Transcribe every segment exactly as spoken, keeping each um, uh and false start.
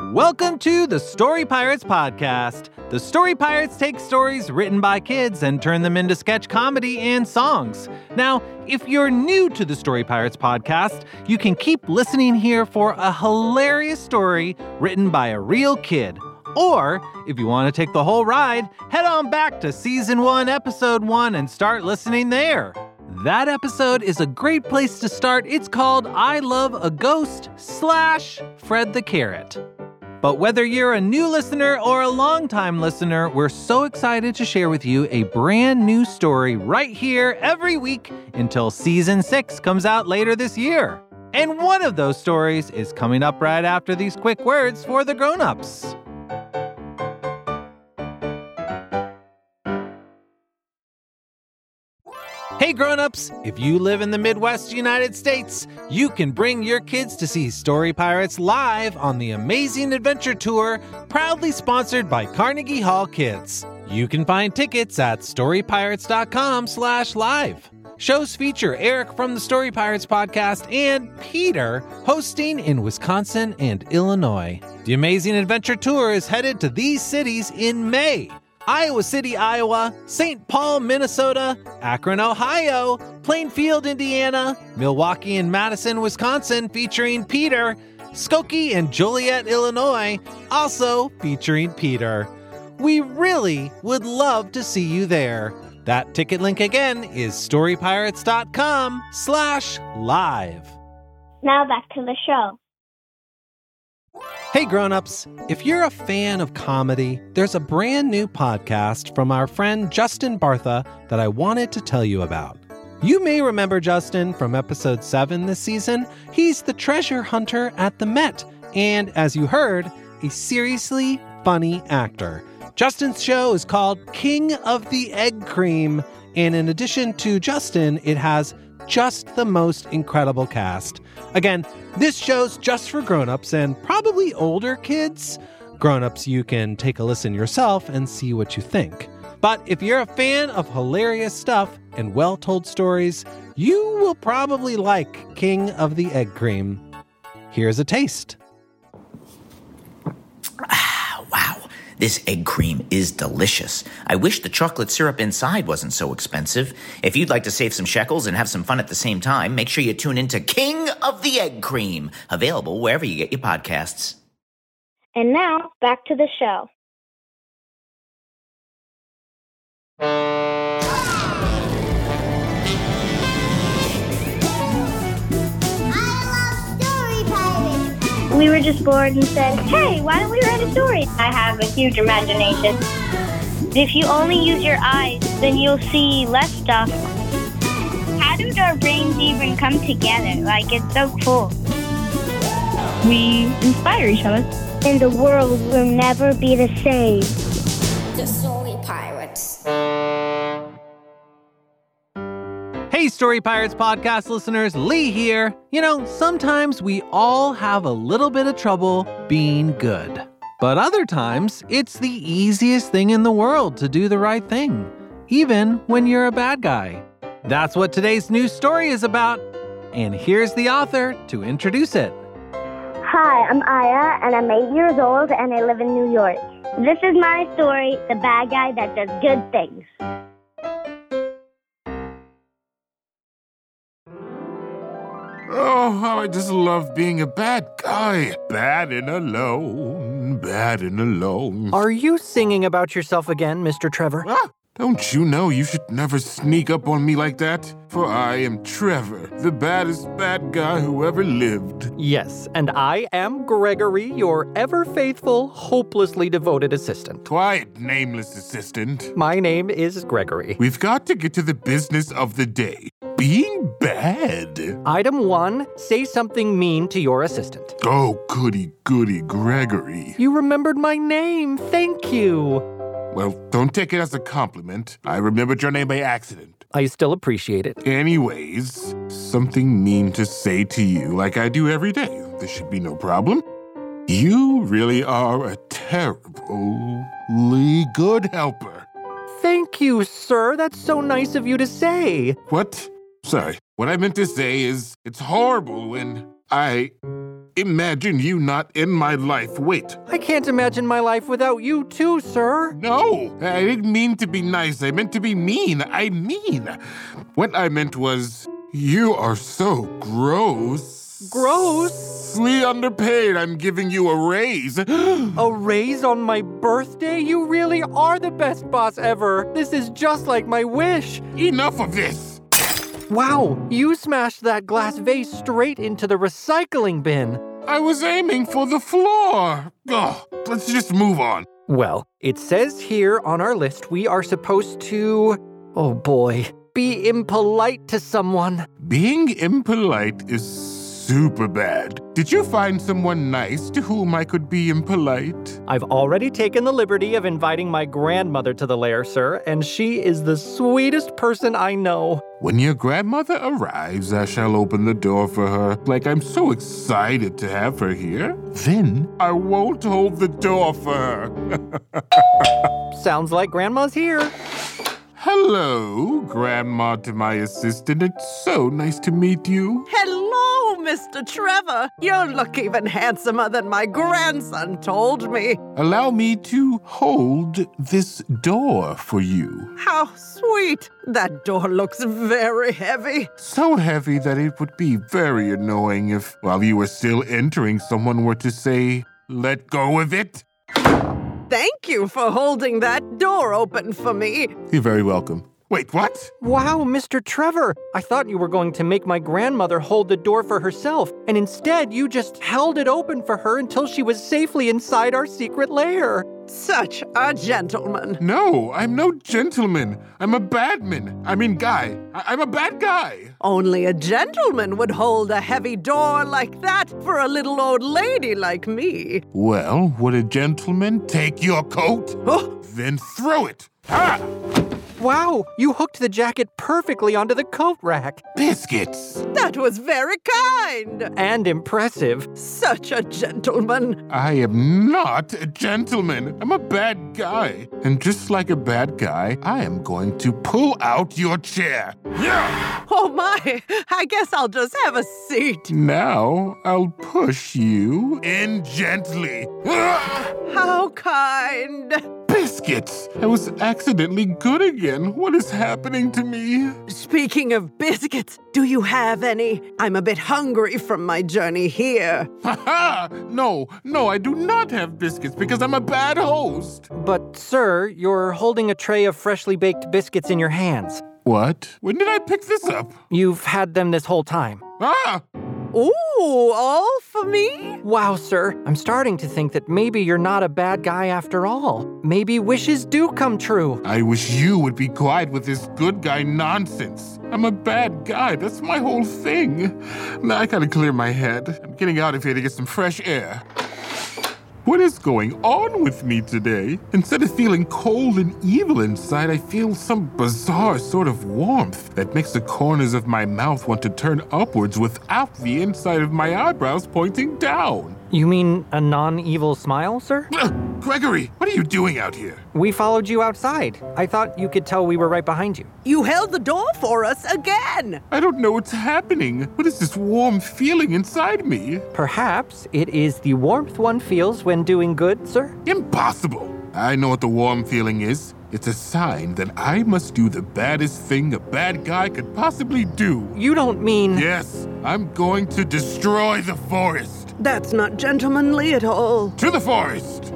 Welcome to the Story Pirates Podcast. The Story Pirates take stories written by kids and turn them into sketch comedy and songs. Now, if you're new to the Story Pirates Podcast, you can keep listening here for a hilarious story written by a real kid. Or, if you want to take the whole ride, head on back to Season one, Episode one, and start listening there. That episode is a great place to start. It's called I Love a Ghost slash Fred the Carrot. But whether you're a new listener or a longtime listener, we're so excited to share with you a brand new story right here every week until Season six comes out later this year. And one of those stories is coming up right after these quick words for the grown-ups. Hey grown-ups, if you live in the Midwest United States, you can bring your kids to see Story Pirates live on the Amazing Adventure Tour, proudly sponsored by Carnegie Hall Kids. You can find tickets at storypirates.com slash live. Shows feature Eric from the Story Pirates podcast and Peter hosting in Wisconsin and Illinois. The Amazing Adventure Tour is headed to these cities in May. Iowa City, Iowa, Saint Paul, Minnesota, Akron, Ohio, Plainfield, Indiana, Milwaukee and Madison, Wisconsin, featuring Peter, Skokie and Joliet, Illinois, also featuring Peter. We really would love to see you there. That ticket link again is storypirates.com slash live. Now back to the show. Hey grown-ups, if you're a fan of comedy, there's a brand new podcast from our friend Justin Bartha that I wanted to tell you about. You may remember Justin from episode seven this season. He's the treasure hunter at the Met, and as you heard, a seriously funny actor. Justin's show is called King of the Egg Cream, and in addition to Justin, it has just the most incredible cast. Again, this show's just for grown-ups and probably older kids. Grown-ups, you can take a listen yourself and see what you think. But if you're a fan of hilarious stuff and well-told stories, you will probably like King of the Egg Cream. Here's a taste. Wow. This egg cream is delicious. I wish the chocolate syrup inside wasn't so expensive. If you'd like to save some shekels and have some fun at the same time, make sure you tune into King of the Egg Cream, available wherever you get your podcasts. And now, back to the show. We were just bored and said, hey, why don't we write a story? I have a huge imagination. If you only use your eyes, then you'll see less stuff. How did our brains even come together? Like, it's so cool. We inspire each other. And the world will never be the same. The Story Pirates. Hey, Story Pirates podcast listeners, Lee here. You know, sometimes we all have a little bit of trouble being good. But other times, it's the easiest thing in the world to do the right thing, even when you're a bad guy. That's what today's news story is about. And here's the author to introduce it. Hi, I'm Aya, and I'm eight years old, and I live in New York. This is my story, The Bad Guy That Does Good Things. Oh, how I just love being a bad guy. Bad and alone, bad and alone. Are you singing about yourself again, Mister Trevor? Ah, don't you know you should never sneak up on me like that? For I am Trevor, the baddest bad guy who ever lived. Yes, and I am Gregory, your ever-faithful, hopelessly devoted assistant. Quiet, nameless assistant. My name is Gregory. We've got to get to the business of the day. Being bad. Item one, say something mean to your assistant. Oh, goody, goody, Gregory. You remembered my name. Thank you. Well, don't take it as a compliment. I remembered your name by accident. I still appreciate it. Anyways, something mean to say to you like I do every day. This should be no problem. You really are a terribly good helper. Thank you, sir. That's so nice of you to say. What? Sorry. What I meant to say is, it's horrible when I imagine you not in my life. Wait. I can't imagine my life without you too, sir. No, I didn't mean to be nice. I meant to be mean. I mean. What I meant was, you are so gross. Gross? Grossly underpaid. I'm giving you a raise. A raise on my birthday? You really are the best boss ever. This is just like my wish. Enough of this. Wow, you smashed that glass vase straight into the recycling bin. I was aiming for the floor. Ugh, let's just move on. Well, it says here on our list we are supposed to, oh boy, be impolite to someone. Being impolite is super bad. Did you find someone nice to whom I could be impolite? I've already taken the liberty of inviting my grandmother to the lair, sir, and she is the sweetest person I know. When your grandmother arrives, I shall open the door for her, like I'm so excited to have her here. Then I won't hold the door for her. Sounds like Grandma's here. Hello, Grandma to my assistant. It's so nice to meet you. Hello, Mister Trevor. You look even handsomer than my grandson told me. Allow me to hold this door for you. How sweet. That door looks very heavy. So heavy that it would be very annoying if, while you were still entering, someone were to say, "Let go of it." Thank you for holding that door open for me. You're very welcome. Wait, what? Wow, Mister Trevor, I thought you were going to make my grandmother hold the door for herself, and instead you just held it open for her until she was safely inside our secret lair. Such a gentleman. No, I'm no gentleman. I'm a badman. I mean guy. I- I'm a bad guy. Only a gentleman would hold a heavy door like that for a little old lady like me. Well, would a gentleman take your coat? Oh. Then throw it. Ah! Wow, you hooked the jacket perfectly onto the coat rack. Biscuits. That was very kind. And impressive. Such a gentleman. I am not a gentleman. I'm a bad guy. And just like a bad guy, I am going to pull out your chair. Yeah! Oh my, I guess I'll just have a seat. Now I'll push you in gently. Ah! How kind. Biscuits! I was accidentally good again. What is happening to me? Speaking of biscuits, do you have any? I'm a bit hungry from my journey here. Ha ha! No, no, I do not have biscuits because I'm a bad host. But, sir, you're holding a tray of freshly baked biscuits in your hands. What? When did I pick this up? You've had them this whole time. Ah! Ooh, all for me? Wow, sir, I'm starting to think that maybe you're not a bad guy after all. Maybe wishes do come true. I wish you would be quiet with this good guy nonsense. I'm a bad guy. That's my whole thing. Now I gotta clear my head. I'm getting out of here to get some fresh air. What is going on with me today? Instead of feeling cold and evil inside, I feel some bizarre sort of warmth that makes the corners of my mouth want to turn upwards without the inside of my eyebrows pointing down. You mean a non-evil smile, sir? Ugh, Gregory, what are you doing out here? We followed you outside. I thought you could tell we were right behind you. You held the door for us again. I don't know what's happening. What is this warm feeling inside me? Perhaps it is the warmth one feels when doing good, sir? Impossible. I know what the warm feeling is. It's a sign that I must do the baddest thing a bad guy could possibly do. You don't mean... Yes, I'm going to destroy the forest. That's not gentlemanly at all. To the forest!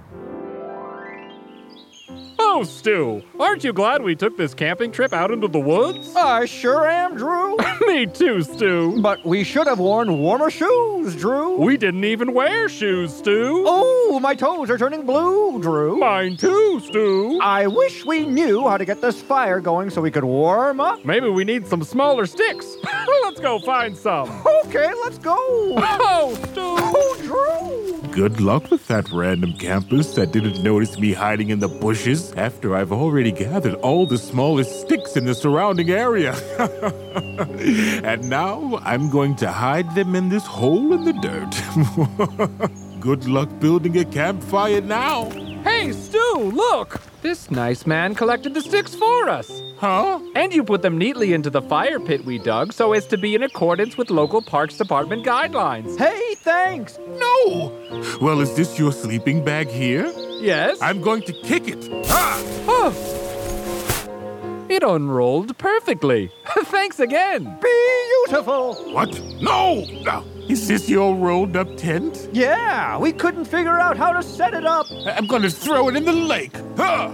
Oh, Stu, aren't you glad we took this camping trip out into the woods? I sure am, Drew. Me too, Stu. But we should have worn warmer shoes, Drew. We didn't even wear shoes, Stu. Oh, my toes are turning blue, Drew. Mine too, Stu. I wish we knew how to get this fire going so we could warm up. Maybe we need some smaller sticks. Let's go find some. Okay, let's go. Oh, Stu. Oh, Drew. Good luck with that random campus that didn't notice me hiding in the bushes after I've already gathered all the smallest sticks in the surrounding area. And now I'm going to hide them in this hole in the dirt. Good luck building a campfire now. Hey, Hey, Stu, look! This nice man collected the sticks for us. Huh? And you put them neatly into the fire pit we dug so as to be in accordance with local Parks Department guidelines. Hey, thanks! No! Well, is this your sleeping bag here? Yes? I'm going to kick it. Ah! Oh! It unrolled perfectly. Thanks again. Beautiful! What? No! No! Is this your rolled up tent? Yeah, we couldn't figure out how to set it up. I'm going to throw it in the lake. Ah!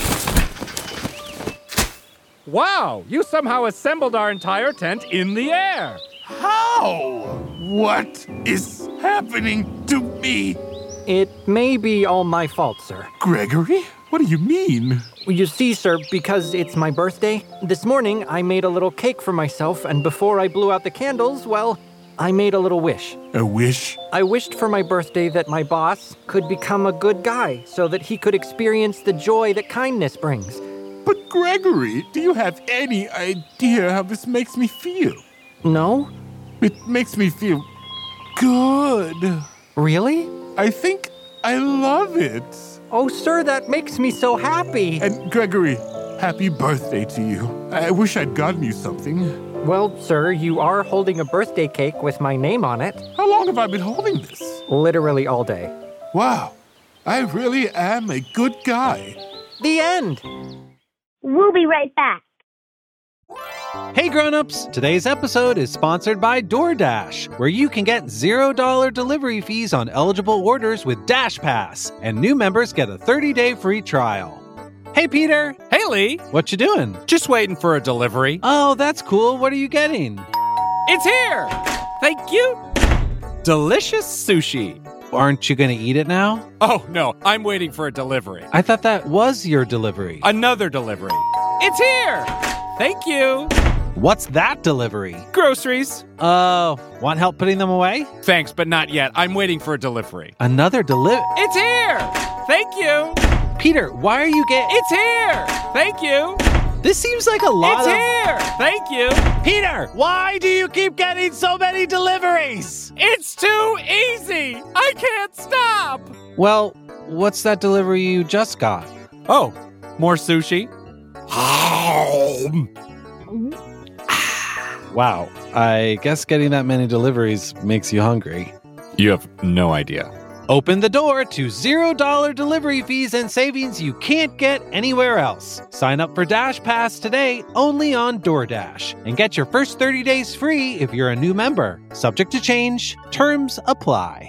Wow, you somehow assembled our entire tent in the air. How? What is happening to me? It may be all my fault, sir. Gregory? What do you mean? You see, sir, because it's my birthday, this morning I made a little cake for myself, and before I blew out the candles, well, I made a little wish. A wish? I wished for my birthday that my boss could become a good guy so that he could experience the joy that kindness brings. But Gregory, do you have any idea how this makes me feel? No? It makes me feel good. Really? I think I love it. Oh, sir, that makes me so happy. And Gregory, happy birthday to you. I wish I'd gotten you something. Well, sir, you are holding a birthday cake with my name on it. How long have I been holding this? Literally all day. Wow, I really am a good guy. The end. We'll be right back. Hey grown-ups, today's episode is sponsored by DoorDash, where you can get zero dollars delivery fees on eligible orders with Dash Pass, and new members get a thirty-day free trial. Hey Peter! Hey Lee! What you doing? Just waiting for a delivery. Oh, that's cool. What are you getting? It's here! Thank you! Delicious sushi. Aren't you going to eat it now? Oh, no, I'm waiting for a delivery. I thought that was your delivery. Another delivery. It's here! Thank you! What's that delivery? Groceries. Oh, uh, want help putting them away? Thanks, but not yet. I'm waiting for a delivery. Another delivery? It's here! Thank you! Peter, why are you getting... It's here! Thank you! This seems like a lot it's of... It's here! Thank you! Peter, why do you keep getting so many deliveries? It's too easy! I can't stop! Well, what's that delivery you just got? Oh, more sushi? Wow, I guess getting that many deliveries makes you hungry. You have no idea. Open the door to zero dollars delivery fees and savings you can't get anywhere else. Sign up for Dash Pass today only on DoorDash and get your first thirty days free if you're a new member. Subject to change. Terms apply.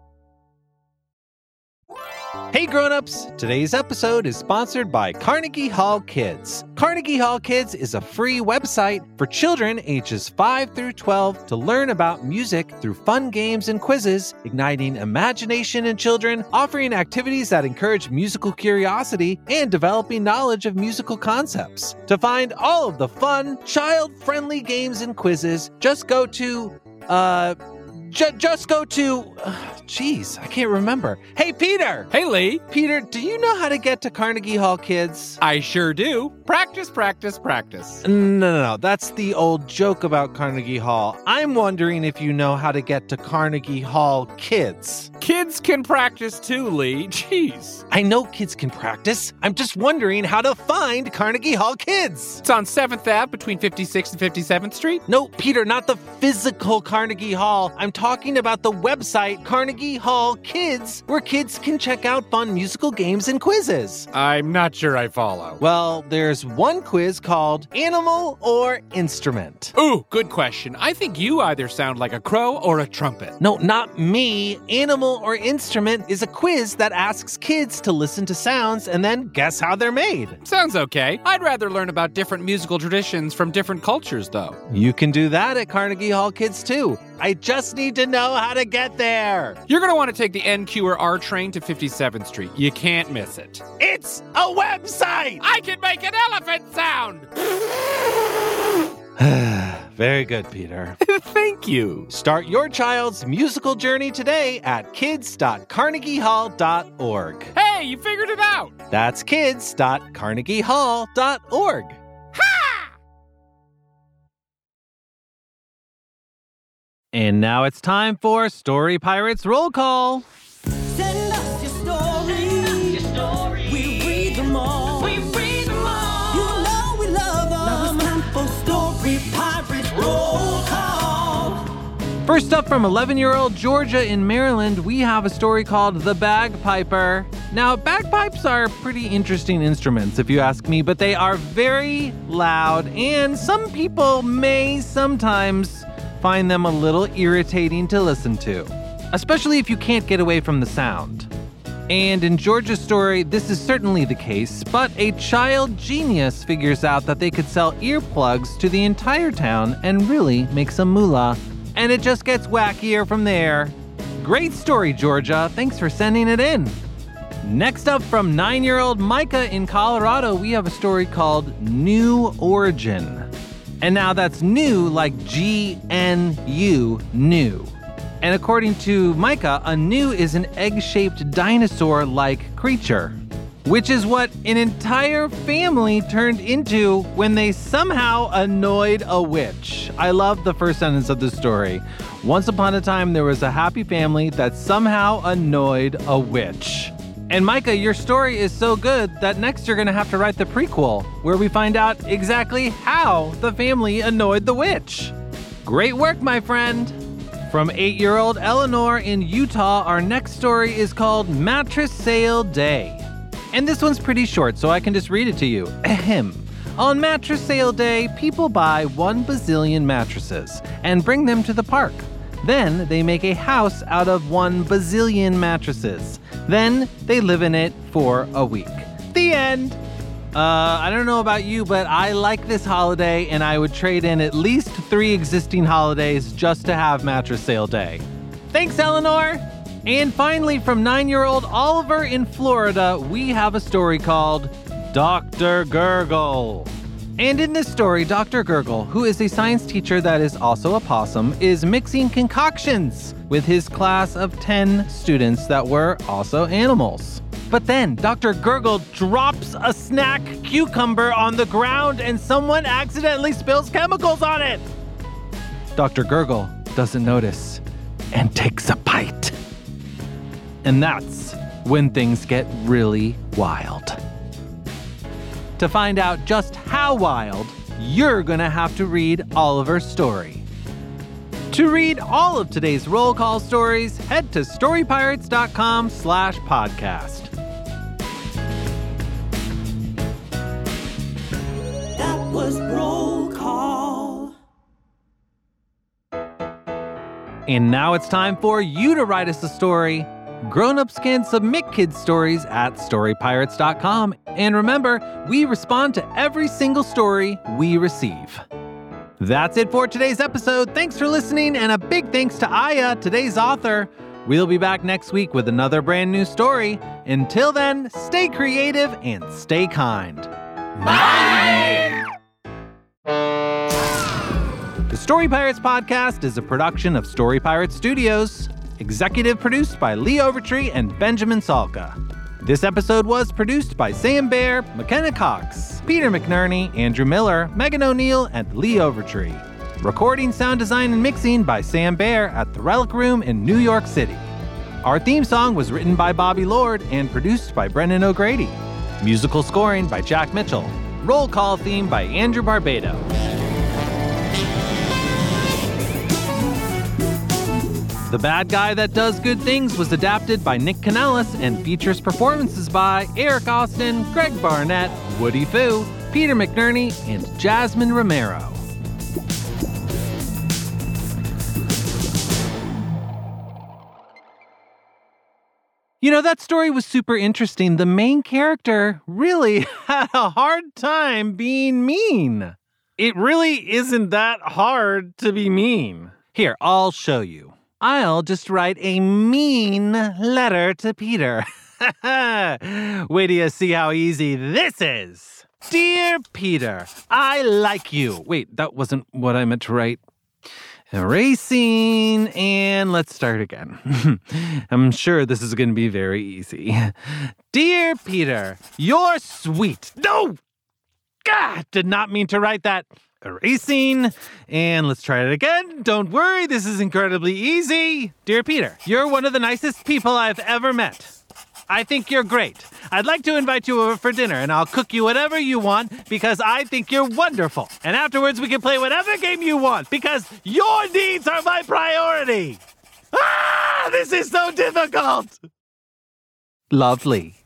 Hey grown-ups, today's episode is sponsored by Carnegie Hall Kids. Carnegie Hall Kids is a free website for children ages five through twelve to learn about music through fun games and quizzes, igniting imagination in children, offering activities that encourage musical curiosity, and developing knowledge of musical concepts. To find all of the fun, child-friendly games and quizzes, just go to, uh... J- just go to... Jeez, uh, I can't remember. Hey, Peter! Hey, Lee! Peter, do you know how to get to Carnegie Hall Kids? I sure do. Practice, practice, practice. No, no, no. That's the old joke about Carnegie Hall. I'm wondering if you know how to get to Carnegie Hall Kids. Kids can practice too, Lee. Jeez. I know kids can practice. I'm just wondering how to find Carnegie Hall Kids. It's on seventh Avenue between fifty-sixth and fifty-seventh Street. No, Peter, not the physical Carnegie Hall. I'm talking about the website Carnegie Hall Kids, where kids can check out fun musical games and quizzes. I'm not sure I follow. Well, there's one quiz called Animal or Instrument. Ooh, good question. I think you either sound like a crow or a trumpet. No, not me. Animal or Instrument is a quiz that asks kids to listen to sounds and then guess how they're made. Sounds okay. I'd rather learn about different musical traditions from different cultures, though. You can do that at Carnegie Hall Kids, too. I just need to know how to get there. You're going to want to take the N Q or R train to fifty-seventh Street. You can't miss it. It's a website! I can make an elephant sound! Very good, Peter. Thank you. Start your child's musical journey today at kids dot carnegie hall dot org. Hey, you figured it out! That's kids dot carnegie hall dot org. And now it's time for Story Pirates Roll Call. Send us your story. Your story. First up from eleven-year-old Georgia in Maryland, we have a story called The Bagpiper. Now, bagpipes are pretty interesting instruments, if you ask me, but they are very loud, and some people may sometimes find them a little irritating to listen to, especially if you can't get away from the sound. And in Georgia's story, this is certainly the case, but a child genius figures out that they could sell earplugs to the entire town and really make some moolah. And it just gets wackier from there. Great story, Georgia. Thanks for sending it in. Next up from nine-year-old Micah in Colorado, we have a story called New Origin. And now that's new like G N U, new. And according to Micah, a gnu is an egg-shaped dinosaur-like creature, which is what an entire family turned into when they somehow annoyed a witch. I love the first sentence of the story. Once upon a time, there was a happy family that somehow annoyed a witch. And Micah, your story is so good that next you're going to have to write the prequel, where we find out exactly how the family annoyed the witch. Great work, my friend. From eight-year-old Eleanor in Utah, our next story is called Mattress Sale Day. And this one's pretty short, so I can just read it to you. Ahem. On Mattress Sale Day, people buy one bazillion mattresses and bring them to the park. Then they make a house out of one bazillion mattresses. Then they live in it for a week. The end. Uh, I don't know about you, but I like this holiday, and I would trade in at least three existing holidays just to have Mattress Sale Day. Thanks, Eleanor! And finally, from nine-year-old Oliver in Florida, we have a story called Doctor Gurgle. And in this story, Doctor Gurgle, who is a science teacher that is also a possum, is mixing concoctions with his class of ten students that were also animals. But then Doctor Gurgle drops a snack cucumber on the ground and someone accidentally spills chemicals on it. Doctor Gurgle doesn't notice and takes a bite. And that's when things get really wild. To find out just how wild, you're gonna have to read Oliver's story. To read all of today's roll call stories, head to storypirates.com slash podcast. That was roll call. And now it's time for you to write us a story. Grown-ups can submit kids' stories at storypirates dot com. And remember, we respond to every single story we receive. That's it for today's episode. Thanks for listening, and a big thanks to Aya, today's author. We'll be back next week with another brand new story. Until then, stay creative and stay kind. Bye! The Story Pirates Podcast is a production of Story Pirates Studios. Executive produced by Lee Overtree and Benjamin Salka. This episode was produced by Sam Baer, McKenna Cox, Peter McNerney, Andrew Miller, Megan O'Neill, and Lee Overtree. Recording, sound design, and mixing by Sam Baer at the Relic Room in New York City. Our theme song was written by Bobby Lord and produced by Brendan O'Grady. Musical scoring by Jack Mitchell. Roll call theme by Andrew Barbado. The Bad Guy That Does Good Things was adapted by Nick Kanellis and features performances by Eric Austin, Greg Barnett, Woody Fu, Peter McNerney, and Jasmine Romero. You know, that story was super interesting. The main character really had a hard time being mean. It really isn't that hard to be mean. Here, I'll show you. I'll just write a mean letter to Peter. Wait till you see how easy this is. Dear Peter, I like you. Wait, that wasn't what I meant to write. Erasing, and let's start again. I'm sure this is going to be very easy. Dear Peter, you're sweet. No! God, did not mean to write that. Erasing, and let's try it again. Don't worry, this is incredibly easy. Dear Peter, you're one of the nicest people I've ever met. I think you're great. I'd like to invite you over for dinner, and I'll cook you whatever you want because I think you're wonderful. And afterwards, we can play whatever game you want because your needs are my priority. Ah, this is so difficult. Lovely.